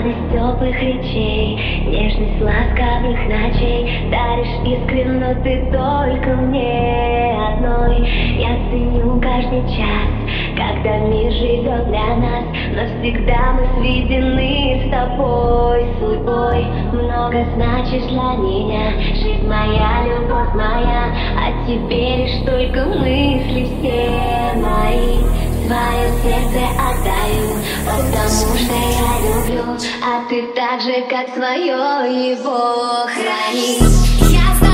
Сладость теплых речей, нежность ласковых ночей. Даришь искренно ты только мне одной. Я ценю каждый час, когда мир живет для нас. Навсегда мы сведены с тобой судьбой. Много значишь для меня, жизнь моя, любовь моя. О тебе лишь только мысли все мои. Свое сердце отдаю, потому что я люблю, а ты так же, как свое, его храни. Я